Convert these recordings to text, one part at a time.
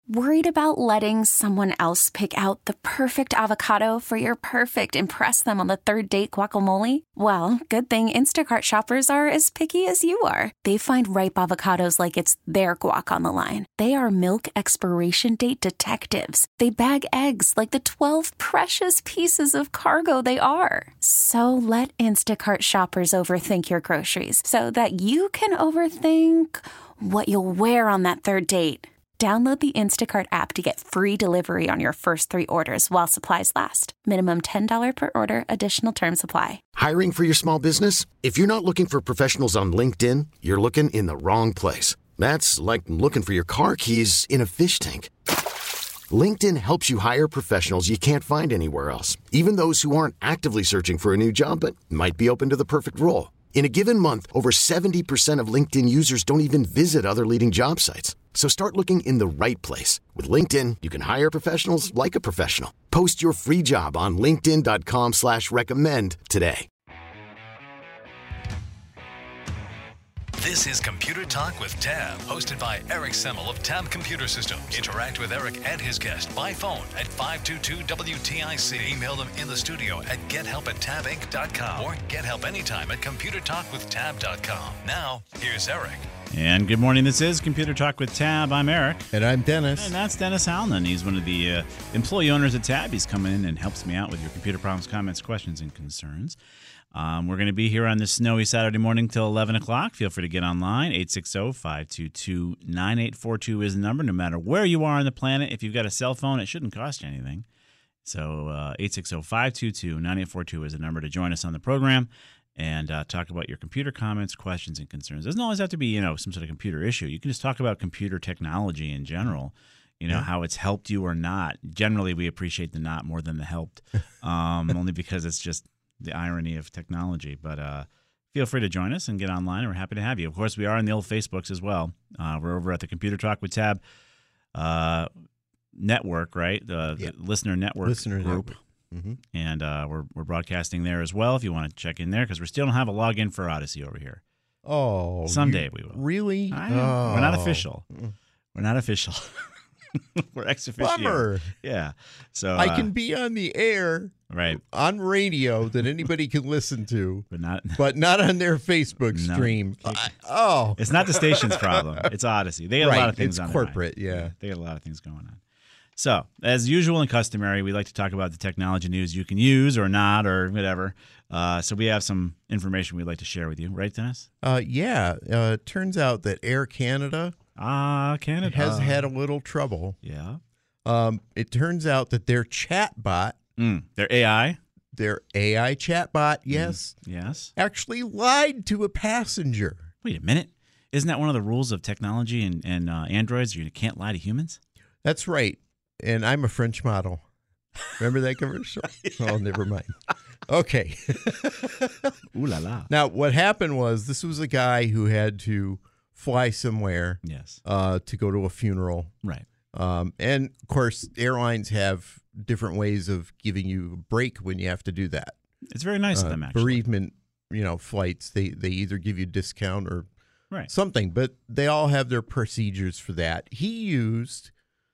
Worried about letting someone else pick out the perfect avocado for your perfect impress them on the third date guacamole? Well, good thing Instacart shoppers are as picky as you are. They find ripe avocados like it's their guac on the line. They are milk expiration date detectives. They bag eggs like the 12 precious pieces of cargo they are. So let Instacart shoppers overthink your groceries so that you can overthink what you'll wear on that third date. Download the Instacart app to get free delivery on your first 3 orders while supplies last. Minimum $10 per order. Additional terms apply. Hiring for your small business? If you're not looking for professionals on LinkedIn, you're looking in the wrong place. That's like looking for your car keys in a fish tank. LinkedIn helps you hire professionals you can't find anywhere else, even those who aren't actively searching for a new job but might be open to the perfect role. In a given month, over 70% of LinkedIn users don't even visit other leading job sites. So start looking in the right place. With LinkedIn, you can hire professionals like a professional. Post your free job on linkedin.com/recommend today. This is Computer Talk with Tab, hosted by Eric Semmel of Tab Computer Systems. Interact with Eric and his guest by phone at 522-WTIC. Email them in the studio at gethelp@tabinc.com or get help anytime at computertalkwithtab.com. Now, here's Eric. And good morning. This is Computer Talk with Tab. I'm Eric. And I'm Dennis. And that's Dennis Halnan. He's one of the employee owners at Tab. He's come in and helps me out with your computer problems, comments, questions, and concerns. We're going to be here on this snowy Saturday morning till 11 o'clock. Feel free to get online. 860-522-9842 is the number. No matter where you are on the planet, if you've got a cell phone, it shouldn't cost you anything. So 860-522-9842 is the number to join us on the program and talk about your computer comments, questions, and concerns. It doesn't always have to be, some sort of computer issue. You can just talk about computer technology in general, how it's helped you or not. Generally, we appreciate the not more than the helped, only because it's just the irony of technology. But feel free to join us and get online, and we're happy to have you. Of course, we are in the old Facebooks as well. We're over at the Computer Talk with Tab network, right? The Listener Network group. Mm-hmm. And we're broadcasting there as well if you want to check in there, because we still don't have a login for Odyssey over here. Oh. Someday we will. Really? We're not official. We're not official. We're ex officio. Bummer. Yeah. So I can be on the air, right, on radio that anybody can listen to, but not on their Facebook stream. It's not the station's problem. It's Odyssey. They got a lot of things on corporate, They got a lot of things going on. So, as usual and customary, we like to talk about the technology news you can use or not or whatever. So we have some information we'd like to share with you. Right, Dennis? It turns out that Air Canada has had a little trouble. Yeah. It turns out that their chatbot, their AI chatbot, yes, actually lied to a passenger. Wait a minute. Isn't that one of the rules of technology and androids? You can't lie to humans? That's right. And I'm a French model. Remember that commercial? Oh, never mind. Okay. Ooh la la. Now, what happened was this was a guy who had to fly somewhere to go to a funeral. Right. And, of course, airlines have different ways of giving you a break when you have to do that. It's very nice of them, actually. Bereavement, flights, they either give you a discount or something, but they all have their procedures for that. He used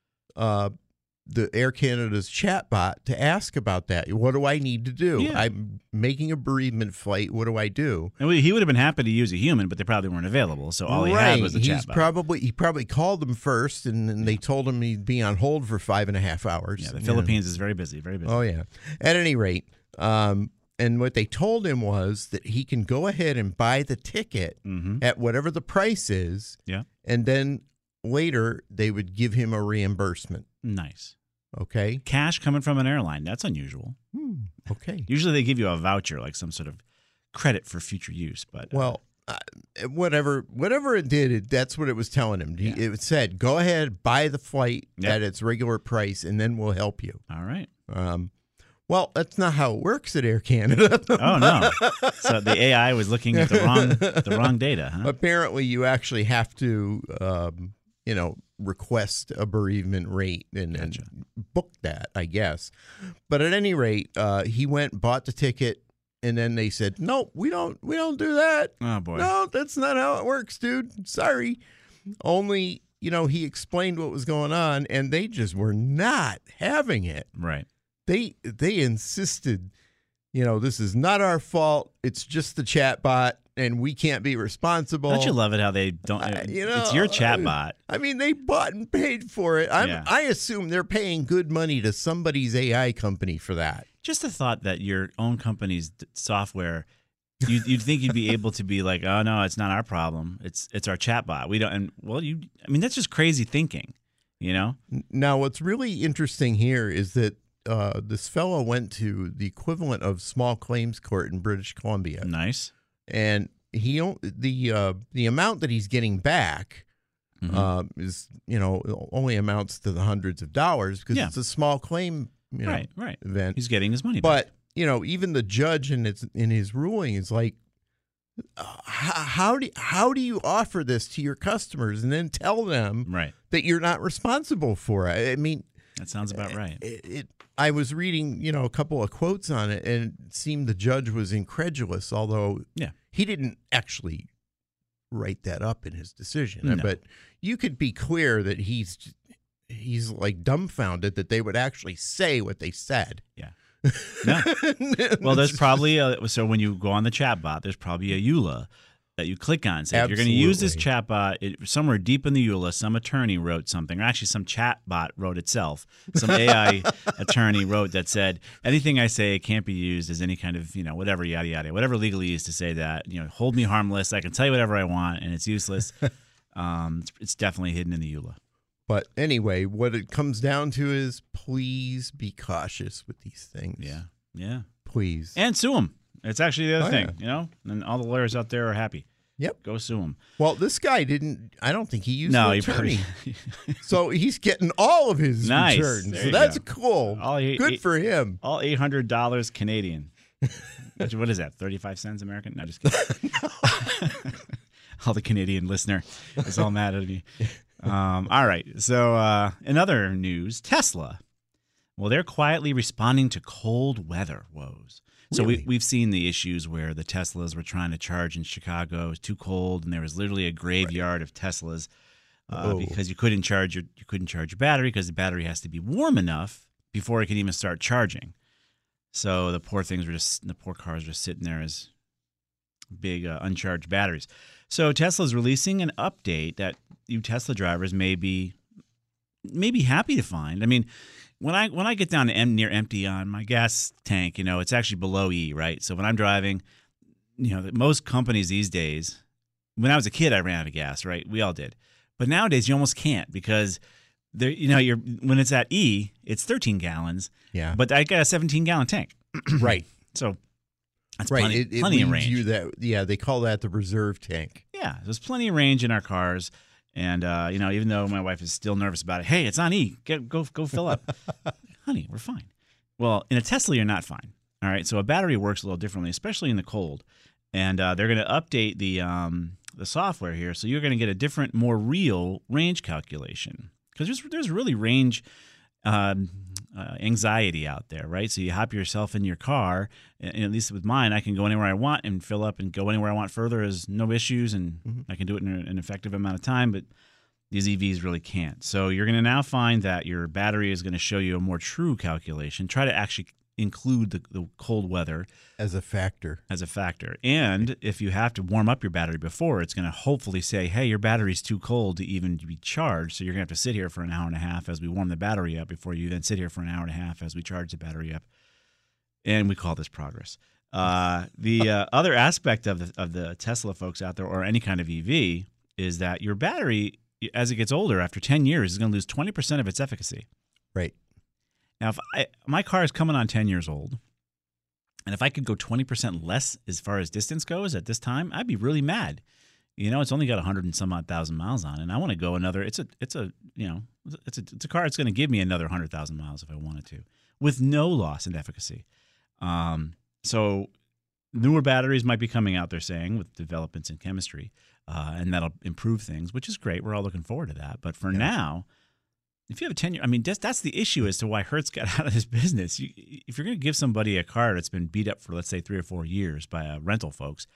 the Air Canada's chatbot to ask about that. What do I need to do? Yeah. I'm making a bereavement flight. What do I do? And he would have been happy to use a human, but they probably weren't available. So all he had was the chatbot. He probably called them first, and then they told him he'd be on hold for 5.5 hours. Yeah, the Philippines is very busy, very busy. Oh, yeah. At any rate, and what they told him was that he can go ahead and buy the ticket at whatever the price is. Yeah. And then later they would give him a reimbursement. Nice. Okay. Cash coming from an airline. That's unusual. Okay. Usually they give you a voucher, like some sort of credit for future use. But whatever it did, that's what it was telling him. Yeah. It said, go ahead, buy the flight at its regular price, and then we'll help you. All right. Well, that's not how it works at Air Canada. Oh, no. So the AI was looking at the wrong data, huh? Apparently, you actually have to, request a bereavement rate and book that, I guess. But at any rate, he went, bought the ticket, and then they said, "No, we don't do that." Oh boy. No, that's not how it works, dude. Sorry. Only he explained what was going on, and they just were not having it. Right. They insisted, this is not our fault. It's just the chatbot, and we can't be responsible. Don't you love it how they don't? It's your chatbot. I mean, they bought and paid for it. I assume they're paying good money to somebody's AI company for that. Just the thought that your own company's software, you'd think you'd be able to be like, oh no, it's not our problem. It's our chatbot. We don't. And that's just crazy thinking. Now, what's really interesting here is that this fellow went to the equivalent of small claims court in British Columbia. Nice. And the amount that he's getting back is only amounts to the hundreds of dollars because it's a small claim right event. He's getting his money back. But even the judge in his ruling is like, how do you offer this to your customers and then tell them that you're not responsible for it? I mean, that sounds about right. I was reading a couple of quotes on it, and it seemed the judge was incredulous, although he didn't actually write that up in his decision. No. But you could be clear that he's like dumbfounded that they would actually say what they said. Yeah. No. Well, there's probably so when you go on the chatbot, there's probably a EULA that you click on. Say, if you're going to use this chatbot, somewhere deep in the EULA, some attorney wrote something, or actually some chatbot wrote itself. Some AI attorney wrote that said, anything I say can't be used as any kind of, whatever, yada, yada, whatever legalese to say that, hold me harmless. I can tell you whatever I want, and it's useless. It's definitely hidden in the EULA. But anyway, what it comes down to is please be cautious with these things. Yeah. Yeah. Please. And sue them. It's actually the other thing, and all the lawyers out there are happy. Yep. Go sue him. Well, this guy I don't think he used an attorney. So he's getting all of his returns. So that's cool. Good for him. All $800 Canadian. What is that, 35 cents American? No, just kidding. All the Canadian listener is all mad at me. All right. So in other news, Tesla. Well, they're quietly responding to cold weather woes. So we've seen the issues where the Teslas were trying to charge in Chicago. It was too cold, and there was literally a graveyard of Teslas because you couldn't charge your battery because the battery has to be warm enough before it can even start charging. So the poor cars were just sitting there as big uncharged batteries. So Tesla's releasing an update that you Tesla drivers may be happy to find. I mean, when I get down to near empty on my gas tank, it's actually below E, right? So when I'm driving, most companies these days, when I was a kid, I ran out of gas, right? We all did. But nowadays, you almost can't because when it's at E, it's 13 gallons. Yeah. But I got a 17-gallon tank. Right. So that's right. plenty of range. They call that the reserve tank. Yeah, there's plenty of range in our cars. And, even though my wife is still nervous about it, hey, it's on E. Go fill up. Honey, we're fine. Well, in a Tesla, you're not fine. All right, so a battery works a little differently, especially in the cold. And they're going to update the software here, so you're going to get a different, more real range calculation. Because there's really range anxiety out there, right? So you hop yourself in your car, and at least with mine, I can go anywhere I want and fill up and go anywhere I want further as no issues, and I can do it in an effective amount of time, but these EVs really can't. So you're going to now find that your battery is going to show you a more true calculation. Try to actually include the cold weather as a factor. And if you have to warm up your battery before, it's going to hopefully say, hey, your battery's too cold to even be charged, so you're going to have to sit here for an hour and a half as we warm the battery up before you then sit here for an hour and a half as we charge the battery up. And we call this progress. The other aspect of the Tesla folks out there, or any kind of EV, is that your battery, as it gets older, after 10 years, is going to lose 20% of its efficacy. Right. Now, if my car is coming on 10 years old, and if I could go 20% less as far as distance goes at this time, I'd be really mad. It's only got 100 and some odd thousand miles on it, and I want to go another. It's a car that's going to give me another 100,000 miles if I wanted to, with no loss in efficacy. So newer batteries might be coming out, they're saying, with developments in chemistry, and that'll improve things, which is great. We're all looking forward to that. But for now, if you have a 10-year, that's the issue as to why Hertz got out of this business. If you're going to give somebody a car that's been beat up for, let's say, 3 or 4 years by rental folks,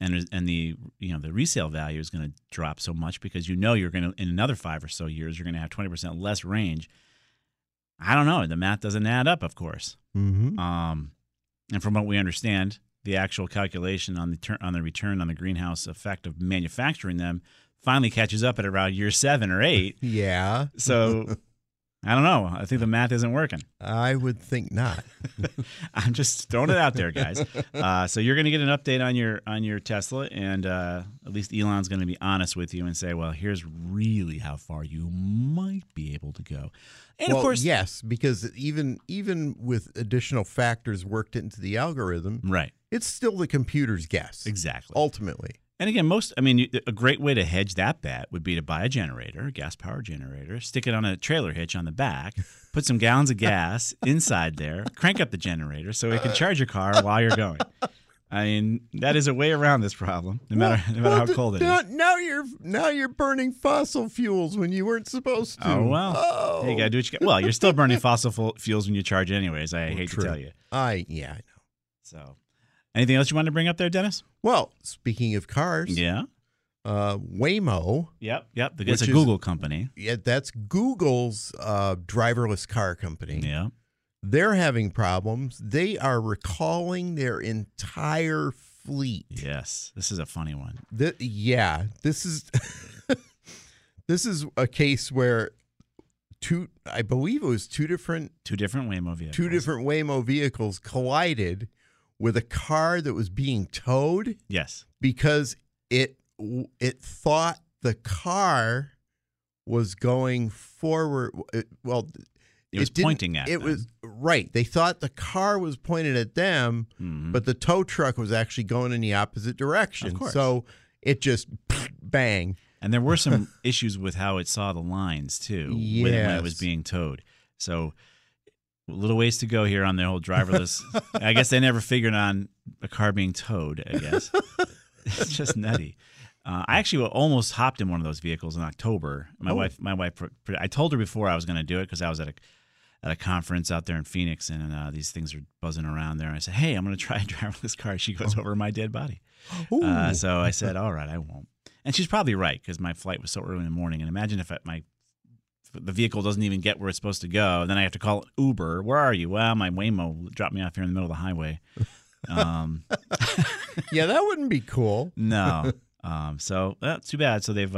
and the the resale value is going to drop so much because you're going to in another 5 or so years you're going to have 20% less range. I don't know. The math doesn't add up, of course. Mm-hmm. And from what we understand, the actual calculation on the return on the greenhouse effect of manufacturing them finally catches up at around year 7 or 8. Yeah. So I don't know. I think the math isn't working. I would think not. I'm just throwing it out there, guys. So you're going to get an update on your Tesla, and at least Elon's going to be honest with you and say, well, here's really how far you might be able to go. And well, of course, yes, because even with additional factors worked into the algorithm, right, it's still the computer's guess. Exactly. Ultimately. And again, a great way to hedge that bet would be to buy a generator, a gas-powered generator, stick it on a trailer hitch on the back, put some gallons of gas inside there, crank up the generator so it can charge your car while you're going. I mean, that is a way around this problem, no matter how cold it is. Now you're burning fossil fuels when you weren't supposed to. Oh, well. Oh. Hey, you got to do what you got. Well, you're still burning fossil fuels when you charge anyways, I hate true. to tell you. I know. So, anything else you wanted to bring up there, Dennis? Well, speaking of cars, yeah, Waymo. Yep. It's a Google company. Yeah, that's Google's driverless car company. Yeah, they're having problems. They are recalling their entire fleet. Yes, this is a funny one. This is this is a case where I believe it was two different Waymo vehicles collided with a car that was being towed. Yes. Because it thought the car was going forward. It was pointing at them. It was right. They thought the car was pointed at them, but the tow truck was actually going in the opposite direction. Of course. So it just bang. And there were some issues with how it saw the lines too when it was being towed. So a little ways to go here on the whole driverless. I guess they never figured on a car being towed, I guess. It's just nutty. I actually almost hopped in one of those vehicles in October. My wife, I told her before I was going to do it because I was at a conference out there in Phoenix, and these things are buzzing around there. And I said, hey, I'm going to try a driverless car. She goes over my dead body. So I said, all right, I won't. And she's probably right because my flight was so early in the morning. And imagine if the vehicle doesn't even get where it's supposed to go. Then I have to call Uber. Where are you? Well, my Waymo dropped me off here in the middle of the highway. Yeah, that wouldn't be cool. No. So that's too bad. So they've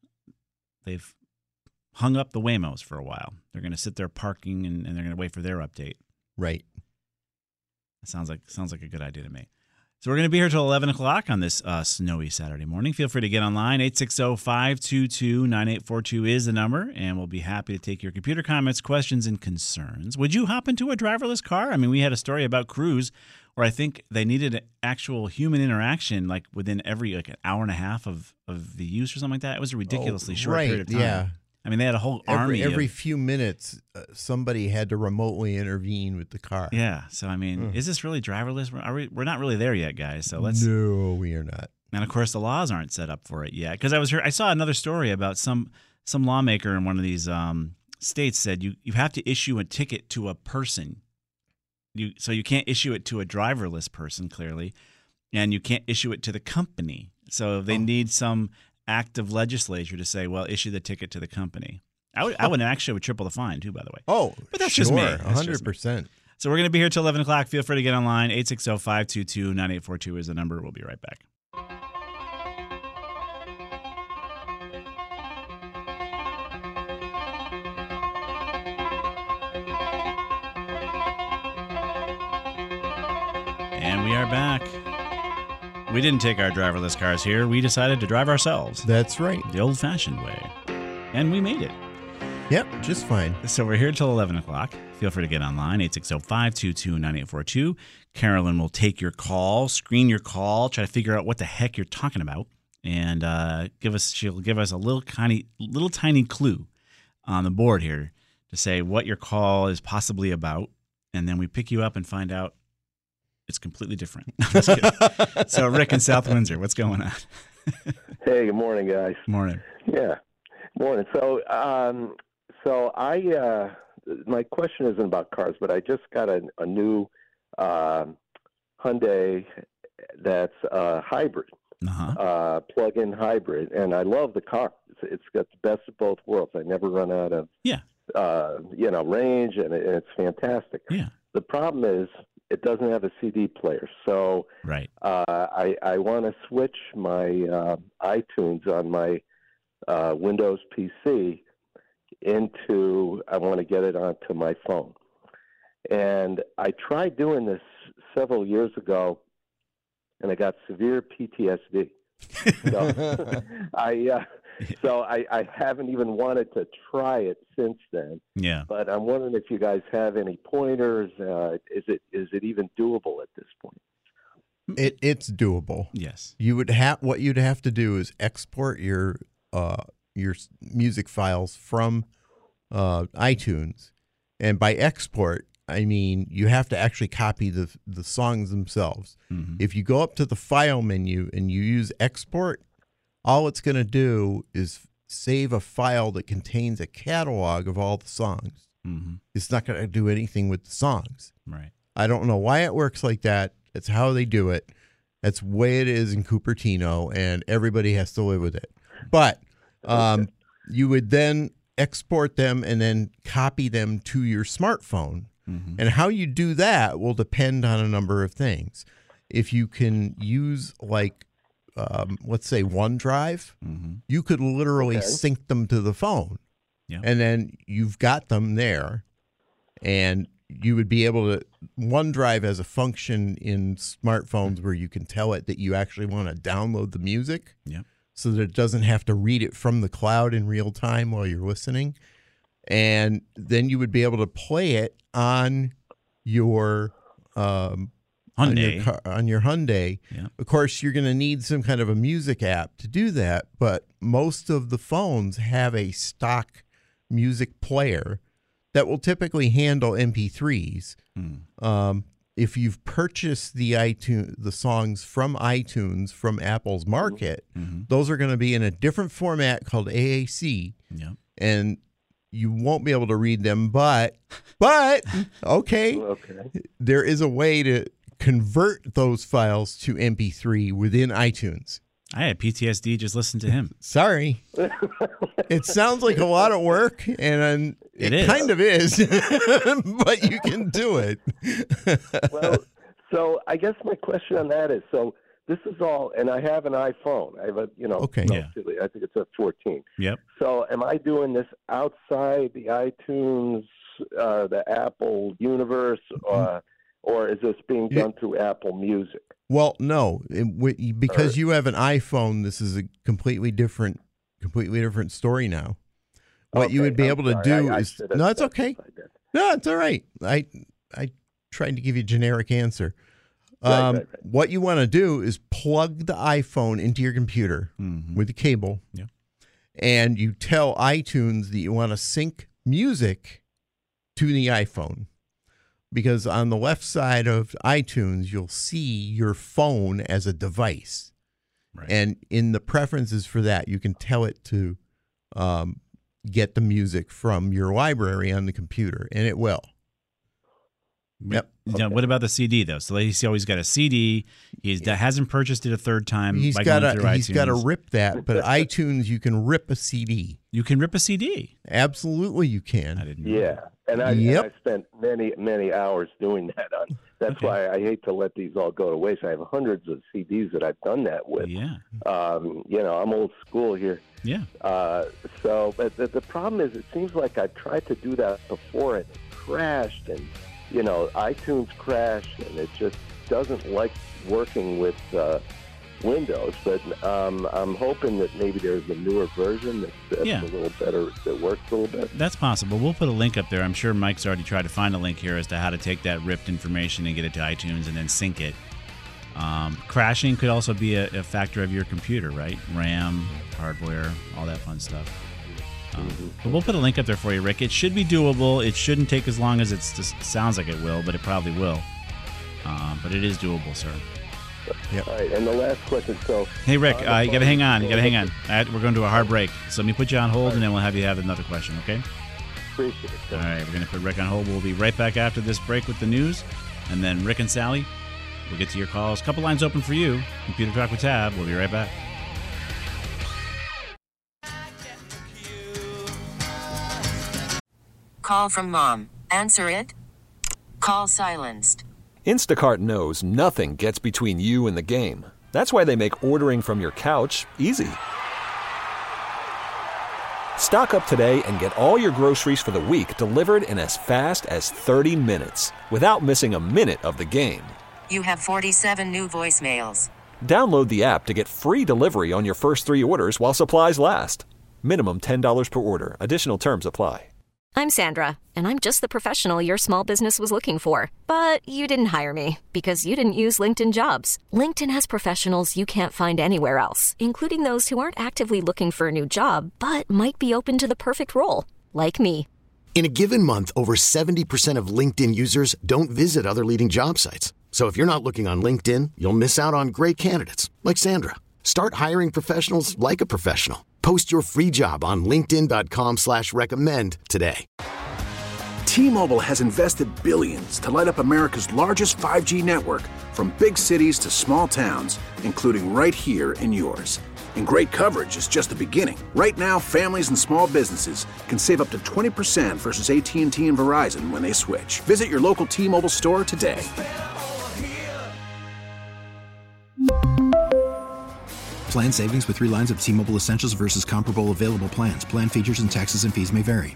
hung up the Waymos for a while. They're going to sit there parking and they're going to wait for their update. Right. That sounds like a good idea to me. So we're going to be here till 11 o'clock on this snowy Saturday morning. Feel free to get online. 860-522-9842 is the number, and we'll be happy to take your computer comments, questions, and concerns. Would you hop into a driverless car? I mean, we had a story about Cruise where I think they needed an actual human interaction like within every an hour and a half of the use or something like that. It was a ridiculously short period of time. Yeah. I mean, they had a whole army. Every few minutes, somebody had to remotely intervene with the car. Yeah. So, I mean, is this really driverless? We're not really there yet, guys. So let's. No, we are not. And of course, the laws aren't set up for it yet. Because I saw another story about some lawmaker in one of these states said you have to issue a ticket to a person. So you can't issue it to a driverless person, clearly, and you can't issue it to the company. So they need some act of legislature to say, well, issue the ticket to the company. I would triple the fine too, by the way. Oh, but that's just me. 100%. So we're going to be here till 11 o'clock. Feel free to get online. 860-522-9842 is the number. We'll be right back. And we are back. We didn't take our driverless cars here. We decided to drive ourselves. That's right. The old-fashioned way. And we made it. Yep, just fine. So we're here till 11 o'clock. Feel free to get online, 860-522-9842. Carolyn will take your call, screen your call, try to figure out what the heck you're talking about, and she'll give us a little tiny clue on the board here to say what your call is possibly about, and then we pick you up and find out it's completely different. No, I'm just kidding. So, Rick in South Windsor, what's going on? Hey, good morning, guys. Morning. Yeah, morning. So, my question isn't about cars, but I just got a new Hyundai that's hybrid. plug-in hybrid, and I love the car. It's got the best of both worlds. I never run out of range, and it's fantastic. Yeah. The problem is it doesn't have a CD player, so I want to switch my iTunes on my Windows PC into. I want to get it onto my phone, and I tried doing this several years ago, and I got severe PTSD. So I haven't even wanted to try it since then. Yeah. But I'm wondering if you guys have any pointers. Is it even doable at this point? It's doable. Yes. What you'd have to do is export your music files from iTunes, and by export, I mean you have to actually copy the songs themselves. Mm-hmm. If you go up to the file menu and you use export, all it's going to do is save a file that contains a catalog of all the songs. Mm-hmm. It's not going to do anything with the songs. Right. I don't know why it works like that. It's how they do it. That's the way it is in Cupertino, and everybody has to live with it. But you would then export them and then copy them to your smartphone. Mm-hmm. And how you do that will depend on a number of things. If you can use, like, let's say OneDrive, mm-hmm. you could literally sync them to the phone. Yeah. And then you've got them there. And you would be able to, OneDrive has a function in smartphones where you can tell it that you actually want to download the music. Yeah. So that it doesn't have to read it from the cloud in real time while you're listening. And then you would be able to play it on your Hyundai. On your Hyundai. Yeah. Of course, you're going to need some kind of a music app to do that, but most of the phones have a stock music player that will typically handle MP3s. If you've purchased the songs from iTunes from Apple's market, mm-hmm. those are going to be in a different format called AAC. Yeah. And you won't be able to read them, but okay, there is a way to convert those files to MP3 within iTunes. I had PTSD just listening to him. Sorry. It sounds like a lot of work, and it kind of is, but you can do it. Well, so I guess my question on that is, so this is all, and I have an iPhone. I have a, I think it's a 14. Yep. So am I doing this outside the iTunes, the Apple universe, or is this being done through Apple Music? Well, no, because you have an iPhone, this is a completely different story now. What you would be able to do is no, it's okay. No, it's all right. I tried to give you a generic answer. Right. What you want to do is plug the iPhone into your computer mm-hmm. with a cable, and you tell iTunes that you want to sync music to the iPhone. Because on the left side of iTunes, you'll see your phone as a device. Right. And in the preferences for that, you can tell it to get the music from your library on the computer, and it will. Yep. Now, what about the CD, though? So he's always got a CD. He hasn't purchased it a third time. He's got to rip that, but iTunes, you can rip a CD. You can rip a CD? Absolutely you can. I didn't know that. And I spent many hours doing that. That's why I hate to let these all go to waste. I have hundreds of CDs that I've done that with. Yeah. I'm old school here. Yeah. But the problem is, it seems like I tried to do that before and it crashed, and iTunes crashed, and it just doesn't like working with Windows. But I'm hoping that maybe there's a newer version that's a little better, that works a little bit. That's possible. We'll put a link up there. I'm sure Mike's already tried to find a link here as to how to take that ripped information and get it to iTunes and then sync it. Crashing could also be a factor of your computer, right? RAM, hardware, all that fun stuff. But we'll put a link up there for you, Rick. It should be doable. It shouldn't take as long as it sounds like it will, but it probably will. But it is doable, sir. Yep. All right, and the last question. So, hey, Rick, you got to hang on. We're going to a hard break. So let me put you on hold, and then we'll have you have another question, okay? Appreciate it. All right, we're going to put Rick on hold. We'll be right back after this break with the news, and then Rick and Sally We'll get to your calls. Couple lines open for you. Computer Talk with Tab. We'll be right back. Call from mom. Answer it. Call silenced. Instacart knows nothing gets between you and the game. That's why they make ordering from your couch easy. Stock up today and get all your groceries for the week delivered in as fast as 30 minutes without missing a minute of the game. You have 47 new voicemails. Download the app to get free delivery on your first 3 orders while supplies last. Minimum $10 per order. Additional terms apply. I'm Sandra, and I'm just the professional your small business was looking for. But you didn't hire me because you didn't use LinkedIn Jobs. LinkedIn has professionals you can't find anywhere else, including those who aren't actively looking for a new job, but might be open to the perfect role, like me. In a given month, over 70% of LinkedIn users don't visit other leading job sites. So if you're not looking on LinkedIn, you'll miss out on great candidates like Sandra. Start hiring professionals like a professional. Post your free job on linkedin.com/recommend today. T-Mobile has invested billions to light up America's largest 5G network, from big cities to small towns, including right here in yours. And great coverage is just the beginning. Right now, families and small businesses can save up to 20% versus AT&T and Verizon when they switch. Visit your local T-Mobile store today. Plan savings with 3 lines of T-Mobile Essentials versus comparable available plans. Plan features and taxes and fees may vary.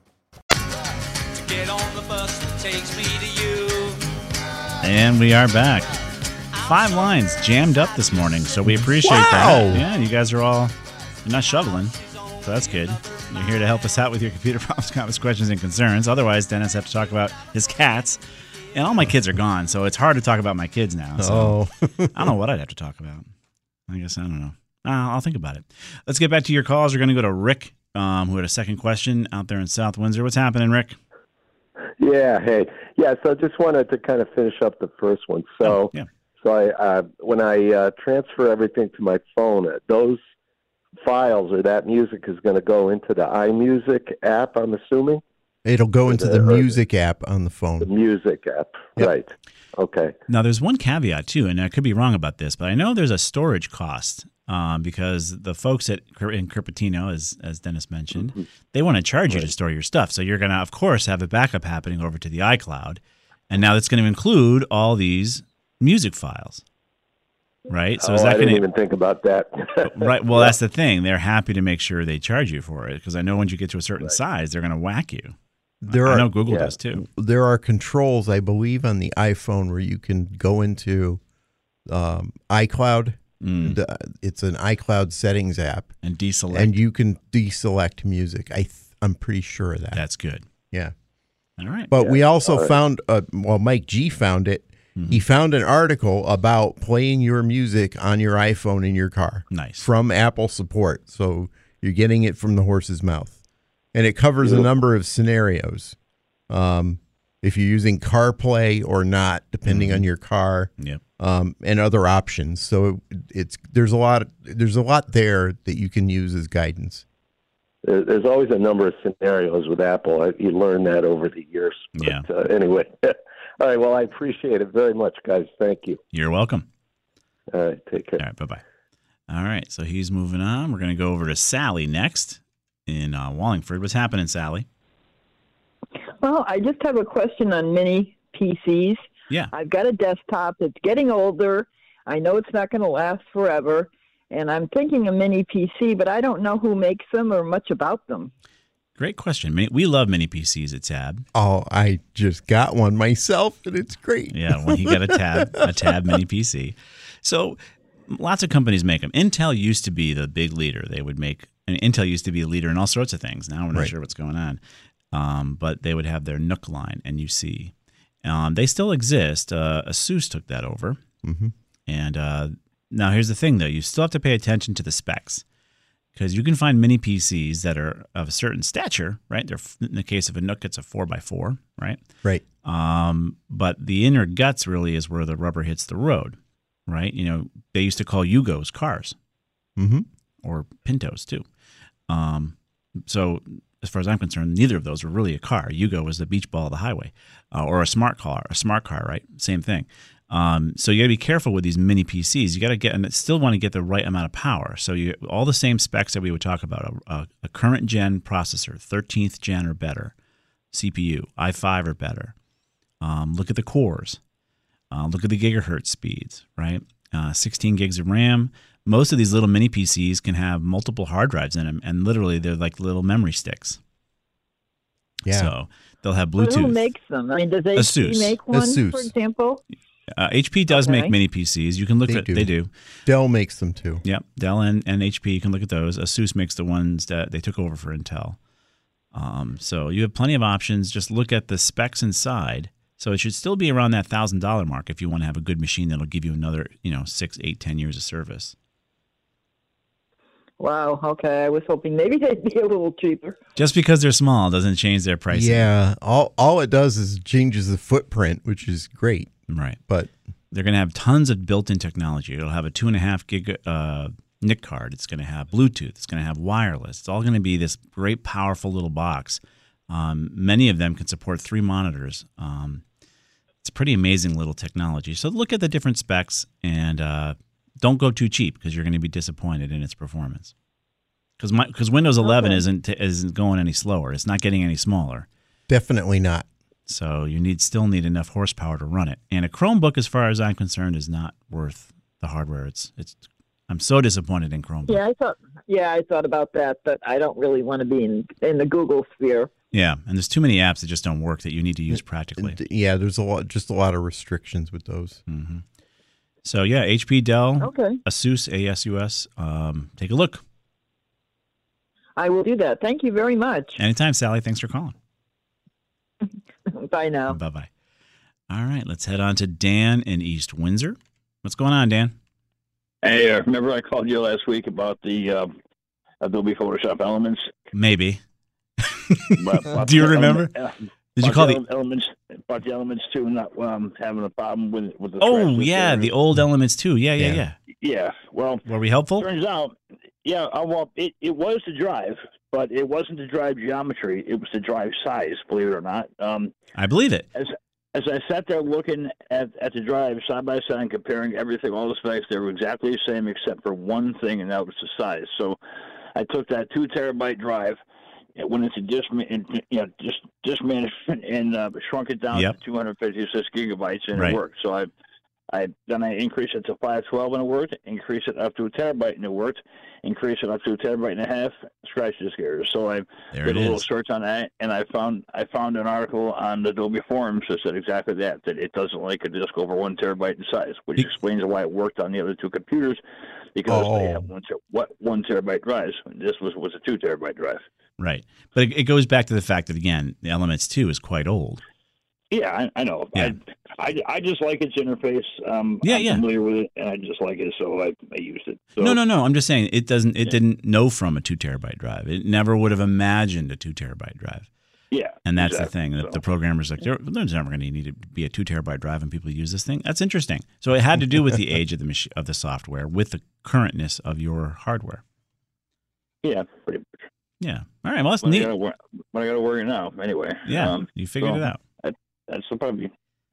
To get on the bus that takes me to you. And we are back. 5 lines jammed up this morning, so we appreciate that. Yeah, you guys are all, you're not shoveling, so that's good. You're here to help us out with your computer problems, comments, questions, and concerns. Otherwise, Dennis has to talk about his cats. And all my kids are gone, so it's hard to talk about my kids now. So I don't know what I'd have to talk about. I guess I don't know. I'll think about it. Let's get back to your calls. We're going to go to Rick, who had a second question out there in South Windsor. What's happening, Rick? Yeah, hey. Yeah, so I just wanted to kind of finish up the first one. So, when I transfer everything to my phone, those files or that music is going to go into the iMusic app, I'm assuming? It'll go into the music app on the phone. The music app, right. Okay. Now, there's one caveat, too, and I could be wrong about this, but I know there's a storage cost because the folks in Cupertino, as Dennis mentioned, they want to charge you to store your stuff. So you're going to, of course, have a backup happening over to the iCloud. And now that's going to include all these music files, right? So is that I didn't even think about that. Right. Well, that's the thing. They're happy to make sure they charge you for it because I know once you get to a certain size, they're going to whack you. I know Google does too. There are controls, I believe, on the iPhone where you can go into iCloud. It's an iCloud settings app. And deselect. And you can deselect music. I'm pretty sure of that. That's good. Yeah. All right. But we also found, Mike G found it. Mm-hmm. He found an article about playing your music on your iPhone in your car. Nice. From Apple support. So you're getting it from the horse's mouth. And it covers a number of scenarios. If you're using CarPlay or not, depending on your car, and other options. So there's a lot there that you can use as guidance. There's always a number of scenarios with Apple. You learn that over the years. But, anyway, all right. Well, I appreciate it very much, guys. Thank you. You're welcome. All right. Take care. All right. Bye-bye. All right. So he's moving on. We're going to go over to Sally next in Wallingford. What's happening, Sally? Well, I just have a question on mini PCs. Yeah. I've got a desktop that's getting older. I know it's not going to last forever, and I'm thinking a mini PC, but I don't know who makes them or much about them. Great question. We love mini PCs at Tab. Oh, I just got one myself, and it's great. Yeah, well, he got a Tab mini PC. So lots of companies make them. Intel used to be the big leader. They would make, and Intel used to be a leader in all sorts of things. Now we're not sure what's going on. But they would have their NUC line, NUC. They still exist. ASUS took that over. Mm-hmm. And now here's the thing, though. You still have to pay attention to the specs because you can find mini PCs that are of a certain stature, right? They're, in the case of a NUC, it's a 4x4, right? Right. But the inner guts really is where the rubber hits the road, right? You know, they used to call Yugos cars, or Pintos too. So as far as I'm concerned, neither of those were really a car. Yugo was the beach ball of the highway, or a smart car, right? Same thing. So you got to be careful with these mini PCs. You got to and still want to get the right amount of power. So all the same specs that we would talk about: a current gen processor, 13th gen or better, CPU, i5 or better. Look at the cores. Look at the gigahertz speeds. Right, 16 gigs of RAM. Most of these little mini PCs can have multiple hard drives in them, and literally they're like little memory sticks. Yeah. So they'll have Bluetooth. Well, who makes them? I mean, does HP make one, for example? HP does make mini PCs. You can look at they do. Dell makes them too. Yep, Dell and HP. You can look at those. ASUS makes the ones that they took over for Intel. So you have plenty of options. Just look at the specs inside. So it should still be around that $1,000 mark if you want to have a good machine that'll give you another 6, 8, 10 years of service. Wow. Okay. I was hoping maybe they'd be a little cheaper. Just because they're small doesn't change their pricing. Yeah. All it does is changes the footprint, which is great. Right. But they're going to have tons of built-in technology. It'll have a 2.5 gig NIC card. It's going to have Bluetooth. It's going to have wireless. It's all going to be this great, powerful little box. Many of them can support 3 monitors. It's pretty amazing little technology. So look at the different specs and don't go too cheap because you're going to be disappointed in its performance. Because Windows 11 isn't going any slower. It's not getting any smaller. Definitely not. So you still need enough horsepower to run it. And a Chromebook, as far as I'm concerned, is not worth the hardware. I'm so disappointed in Chromebook. Yeah, I thought about that, but I don't really want to be in the Google sphere. Yeah, and there's too many apps that just don't work that you need to use practically. Yeah, there's a lot of restrictions with those. Mm-hmm. So yeah, HP, Dell, ASUS, ASUS. Take a look. I will do that. Thank you very much. Anytime, Sally. Thanks for calling. Bye now. Bye-bye. All right, let's head on to Dan in East Windsor. What's going on, Dan? Hey, remember I called you last week about the Adobe Photoshop Elements? Maybe. Do you remember? Did you call the Elements? About the Elements 2 not having a problem with the. Oh yeah, the old Elements 2. Yeah. Yeah. Well, were we helpful? Turns out, well, it was the drive, but it wasn't the drive geometry. It was the drive size. Believe it or not. I believe it. As I sat there looking at the drive side by side and comparing everything, all the specs, they were exactly the same except for one thing, and that was the size. So I took that 2 terabyte drive, it went into disk management, and shrunk it down to 256 gigabytes, and it worked. So I increased it to 512 and it worked. Increase it up to a terabyte and it worked. Increase it up to a terabyte and a half. Scratch disk error. So I did a little search on that, and I found an article on the Adobe forums that said exactly that it doesn't like a disk over 1 terabyte in size, which explains why it worked on the other 2 computers because they have 1 terabyte drives. This was a 2 terabyte drive. Right, but it goes back to the fact that again, the Elements 2 is quite old. Yeah, I know. Yeah. I just like its interface. I'm familiar with it, and I just like it, so I used it. So. No. I'm just saying it didn't know from a 2 terabyte drive. It never would have imagined a 2 terabyte drive. Yeah, and that's the thing that the programmers like. There's never going to need to be a 2 terabyte drive, and people use this thing. That's interesting. So it had to do with the age of the software, with the currentness of your hardware. Yeah, pretty much. Yeah. All right. Well, that's neat. But I got to work it now anyway. Yeah, you figured it out. That's probably,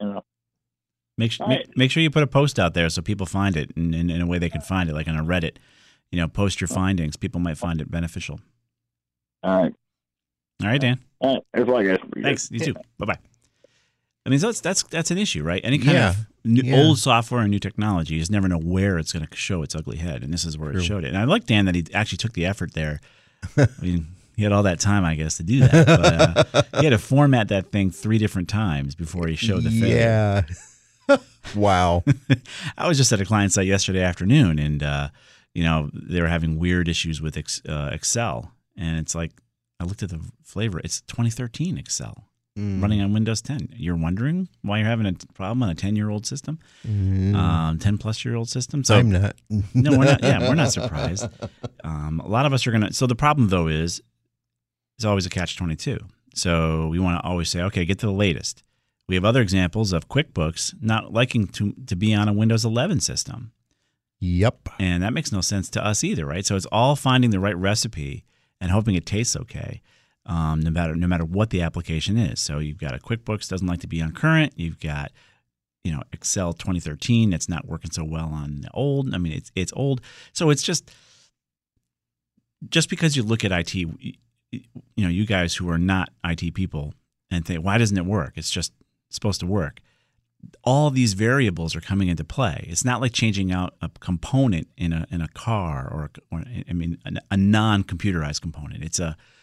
Make sure you put a post out there so people find it in a way they can find it, like on a Reddit. Post your findings. People might find it beneficial. All right. All right, Dan. All right. It's like it. Thanks. You too. Bye-bye. I mean, so that's an issie, right? Any kind of old software and new technology, you just never know where it's going to show its ugly head, and this is where it showed it. And I like Dan that he actually took the effort there. I mean, he had all that time, I guess, to do that. But he had to format that thing 3 different times before he showed the failure. Yeah. Wow. I was just at a client site yesterday afternoon, and they were having weird issues with Excel, and it's like I looked at the flavor. It's 2013 Excel running on Windows 10. You're wondering why you're having a problem on a 10-year-old system, 10-plus-year-old system. So I'm not. No, we're not. Yeah, we're not surprised. A lot of us are gonna. So the problem though is. It's always a catch-22. So we want to always say, okay, get to the latest. We have other examples of QuickBooks not liking to be on a Windows 11 system. Yep. And that makes no sense to us either, right? So it's all finding the right recipe and hoping it tastes okay, no matter what the application is. So you've got a QuickBooks doesn't like to be on current. You've got Excel 2013. It's not working so well on the old. I mean, it's old. So it's just because you look at IT, you guys who are not IT people and think, why doesn't it work? It's just supposed to work. All these variables are coming into play. It's not like changing out a component in a car or a non-computerized component. It's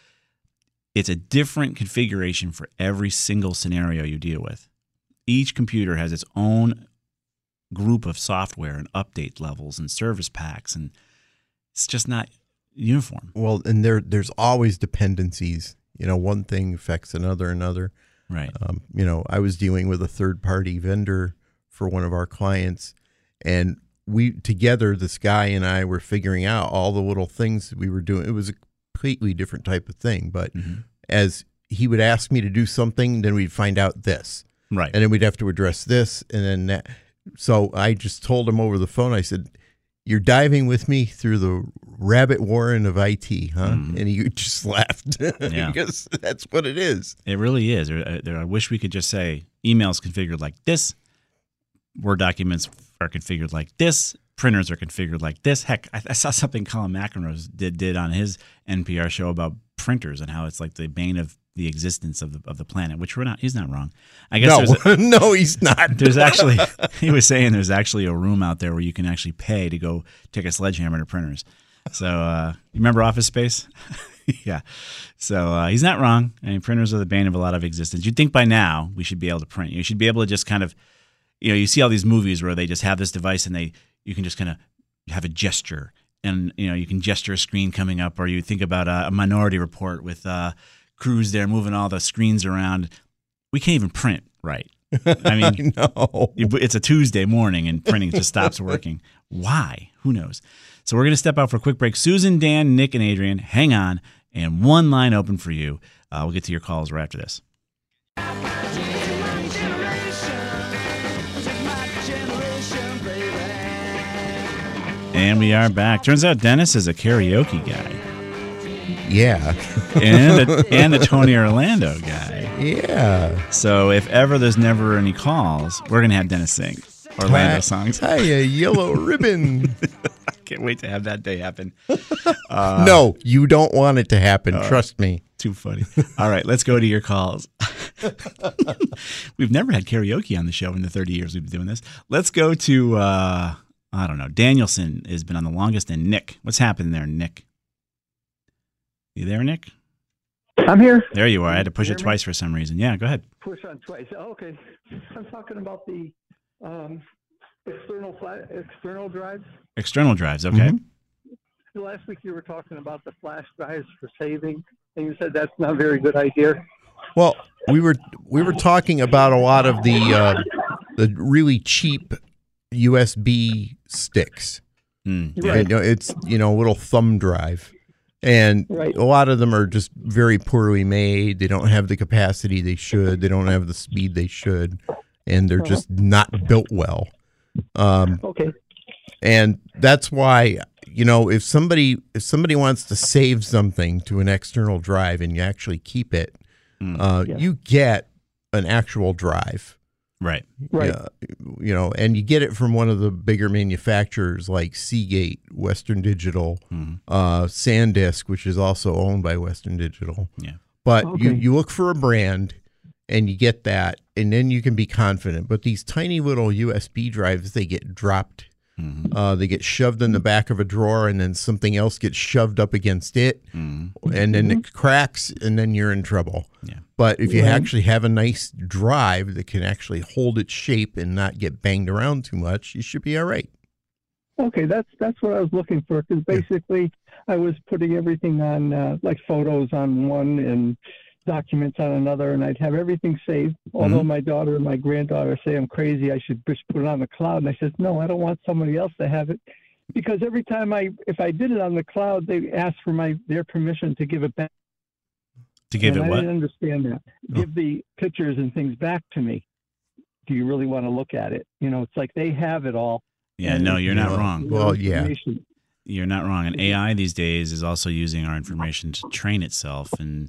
a different configuration for every single scenario you deal with. Each computer has its own group of software and update levels and service packs, and it's just not uniform. Well, and there's always dependencies. One thing affects another. Right. I was dealing with a third-party vendor for one of our clients, and this guy and I were figuring out all the little things that we were doing. It was a completely different type of thing, but as he would ask me to do something, then we'd find out this. Right. And then we'd have to address this, and then that. So I just told him over the phone, I said, "You're diving with me through the rabbit warren of IT, huh?" And he just laughed because that's what it is. It really is. I wish we could just say emails configured like this, Word documents are configured like this, printers are configured like this. Heck, I saw something Colin McEnroe did on his NPR show about printers and how it's like the bane of the existence of the planet, which he's not wrong. I guess no, he's not. There's actually, he was saying there's actually a room out there where you can actually pay to go take a sledgehammer to printers. So you remember Office Space? Yeah. So he's not wrong. I mean, printers are the bane of a lot of existence. You'd think by now we should be able to print. You should be able to just kind of, you see all these movies where they just have this device and you can just kind of have a gesture, and you can gesture a screen coming up, or you think about a Minority Report with Cruz there moving all the screens around. We can't even print right. I mean, no. It's a Tuesday morning and printing just stops working. Why? Who knows? So we're going to step out for a quick break. Susan, Dan, Nick, and Adrian, hang on, and one line open for you. We'll get to your calls right after this. And we are back. Turns out Dennis is a karaoke guy. Yeah. and the Tony Orlando guy. Yeah. So if ever there's never any calls, we're going to have Dennis sing Orlando songs. Hey, a yellow ribbon. I can't wait to have that day happen. No, you don't want it to happen. Trust me. Too funny. All right, let's go to your calls. We've never had karaoke on the show in the 30 years we've been doing this. Let's go to, I don't know, Danielson has been on the longest, and Nick. What's happening there, Nick? You there, Nick? I'm here. There you are. I had to push it twice for some reason. Yeah, go ahead. Push on twice. Oh, okay. I'm talking about the external drives. External drives, okay. Mm-hmm. Last week you were talking about the flash drives for saving, and you said that's not a very good idea. Well, we were talking about a lot of the really cheap USB sticks. Right. It's a little thumb drive. And a lot of them are just very poorly made. They don't have the capacity they should. They don't have the speed they should. And they're just not built well. Okay. And that's why, if somebody wants to save something to an external drive and you actually keep it, you get an actual drive. Right. And you get it from one of the bigger manufacturers like Seagate, Western Digital, SanDisk, which is also owned by Western Digital. Yeah. But you look for a brand and you get that, and then you can be confident. But these tiny little USB drives, they get dropped. They get shoved in the back of a drawer, and then something else gets shoved up against it, and then it cracks, and then you're in trouble. Yeah. But if you actually have a nice drive that can actually hold its shape and not get banged around too much, you should be all right. Okay, that's what I was looking for, because basically I was putting everything on, like photos on one and documents on another, and I'd have everything saved. Although my daughter and my granddaughter say I'm crazy, I should just put it on the cloud. And I said, no, I don't want somebody else to have it, because every time if I did it on the cloud, they asked for their permission to give it back. To give it what? I didn't understand that. Give the pictures and things back to me. Do you really want to look at it? It's like they have it all. Yeah, no, you're not wrong. Well, yeah. You're not wrong. And AI these days is also using our information to train itself. And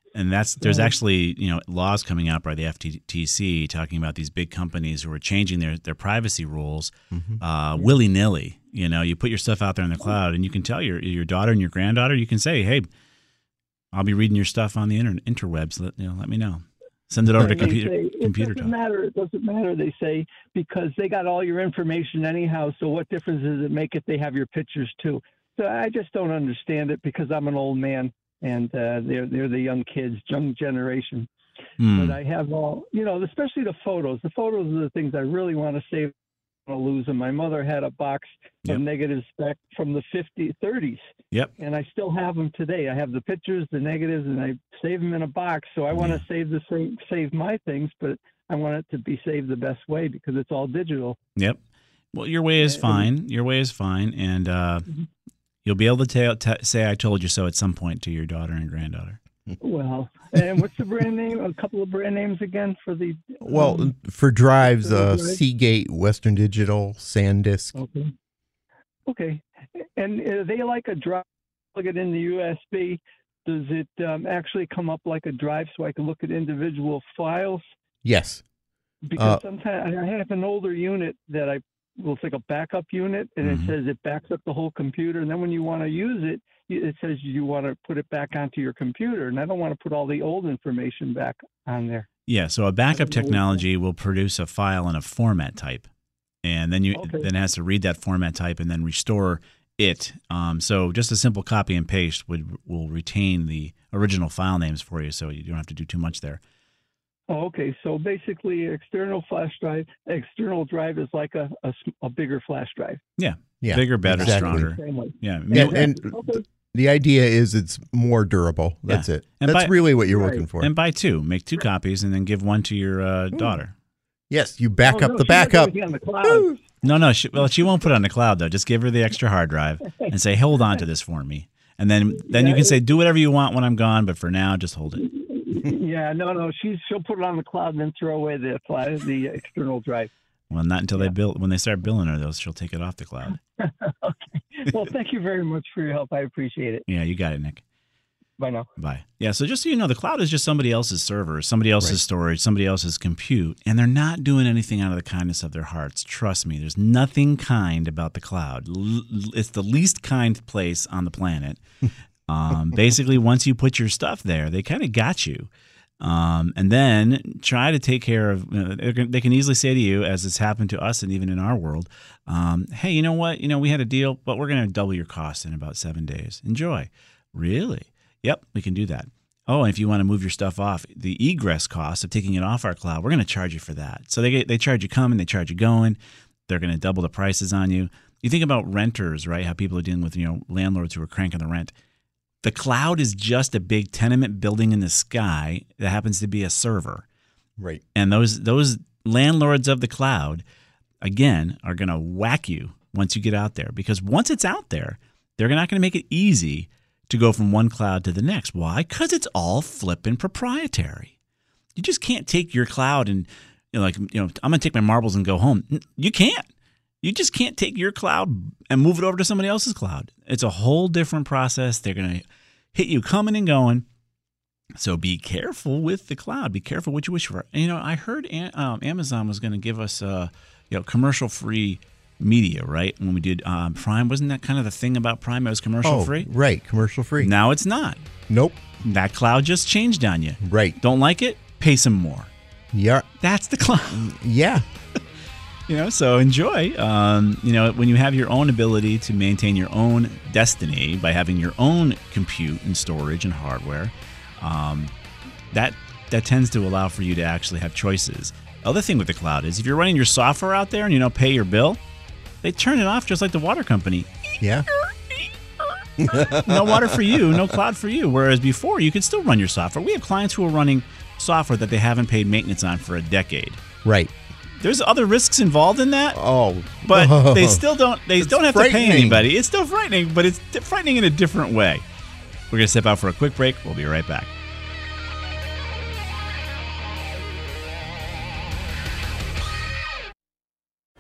And there's actually laws coming out by the FTC talking about these big companies who are changing their privacy rules willy nilly. You put your stuff out there in the cloud, and you can tell your daughter and your granddaughter. You can say, "Hey, I'll be reading your stuff on the interwebs. Let me know. Send it over to Computer Talk." It doesn't matter. They say because they got all your information anyhow. So what difference does it make if they have your pictures too? So I just don't understand it because I'm an old man. And they're the young kids, young generation. But I have all, especially the photos. The photos are the things I really want to save. I don't lose them. My mother had a box of negatives back from the 30s. Yep. And I still have them today. I have the pictures, the negatives, and I save them in a box. So I want to save my things, but I want it to be saved the best way because it's all digital. Yep. Well, your way is fine. Your way is fine. And you'll be able to say "I told you so" at some point to your daughter and granddaughter. Well, and what's the brand name? A couple of brand names again for the. For drives, Seagate, Western Digital, SanDisk. Okay. And they like a drive. Plug it in the USB. Does it actually come up like a drive so I can look at individual files? Yes. Because sometimes I have an older unit that it's like a backup unit, and it says it backs up the whole computer. And then when you want to use it, it says you want to put it back onto your computer. And I don't want to put all the old information back on there. Yeah, so a backup technology will produce a file in a format type. And then then it has to read that format type and then restore it. So just a simple copy and paste will retain the original file names for you, so you don't have to do too much there. Oh, okay. So basically, external drive is like a bigger flash drive. Yeah. Bigger, better, stronger. Yeah. And the idea is it's more durable. That's it. And that's really what you're looking for. And buy two. Make two copies and then give one to your daughter. Yes, you back up the backup. On the cloud. No. She won't put it on the cloud, though. Just give her the extra hard drive and say, "Hold on to this for me." And then you can say, "Do whatever you want when I'm gone, but for now, just hold it." Yeah, no. She'll put it on the cloud and then throw away the external drive. Well, not until when they start billing her, though, she'll take it off the cloud. Okay. Well, thank you very much for your help. I appreciate it. Yeah, you got it, Nick. Bye now. Bye. Yeah, so just so you know, the cloud is just somebody else's server, somebody else's storage, somebody else's compute, and they're not doing anything out of the kindness of their hearts. Trust me, there's nothing kind about the cloud. It's the least kind place on the planet. Basically, once you put your stuff there, they kind of got you. And then try to take care of, they can easily say to you, as it's happened to us and even in our world, "Hey, you know what? We had a deal, but we're going to double your cost in about 7 days. Enjoy." Really? Yep, we can do that. Oh, and if you want to move your stuff off, the egress cost of taking it off our cloud, we're going to charge you for that. So they charge you coming, they charge you going. They're going to double the prices on you. You think about renters, right? How people are dealing with landlords who are cranking the rent. The cloud is just a big tenement building in the sky that happens to be a server. Right. And those landlords of the cloud, again, are going to whack you once you get out there. Because once it's out there, they're not going to make it easy to go from one cloud to the next. Why? Because it's all flipping proprietary. You just can't take your cloud and, I'm going to take my marbles and go home. You can't. You just can't take your cloud and move it over to somebody else's cloud. It's a whole different process. They're going to hit you coming and going. So be careful with the cloud. Be careful what you wish for. And, I heard Amazon was going to give us commercial-free media, right? When we did Prime, wasn't that kind of the thing about Prime? It was commercial-free? Right, commercial-free. Now it's not. Nope. That cloud just changed on you. Right. Don't like it? Pay some more. Yeah. That's the cloud. Yeah. So enjoy. When you have your own ability to maintain your own destiny by having your own compute and storage and hardware, that tends to allow for you to actually have choices. Other thing with the cloud is if you're running your software out there and pay your bill, they turn it off just like the water company. Yeah. No water for you, no cloud for you. Whereas before, you could still run your software. We have clients who are running software that they haven't paid maintenance on for a decade. Right. There's other risks involved in that. Oh. But they still don't. They don't have to pay anybody. It's still frightening, but it's frightening in a different way. We're going to step out for a quick break. We'll be right back.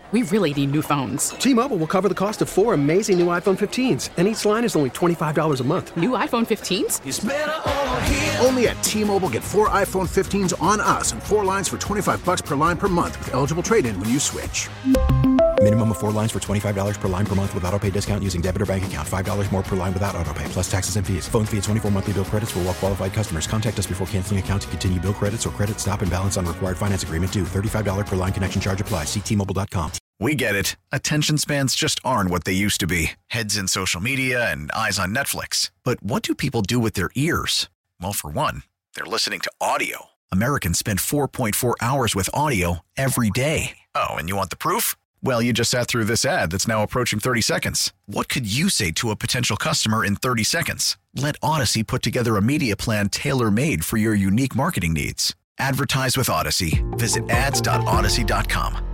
We really need new phones. T-Mobile will cover the cost of 4 amazing new iPhone 15s, and each line is only $25 a month. New iPhone 15s? It's better over here. Only at T-Mobile, get 4 iPhone 15s on us and 4 lines for $25 per line per month with eligible trade-in when you switch. Minimum of 4 lines for $25 per line per month with autopay discount using debit or bank account. $5 more per line without autopay, plus taxes and fees. Phone fee at 24 monthly bill credits for well-qualified customers. Contact us before canceling account to continue bill credits or credit stop and balance on required finance agreement due. $35 per line connection charge applies. See T-Mobile.com. We get it. Attention spans just aren't what they used to be. Heads in social media and eyes on Netflix. But what do people do with their ears? Well, for one, they're listening to audio. Americans spend 4.4 hours with audio every day. Oh, and you want the proof? Well, you just sat through this ad that's now approaching 30 seconds. What could you say to a potential customer in 30 seconds? Let Odyssey put together a media plan tailor-made for your unique marketing needs. Advertise with Odyssey. Visit ads.odyssey.com.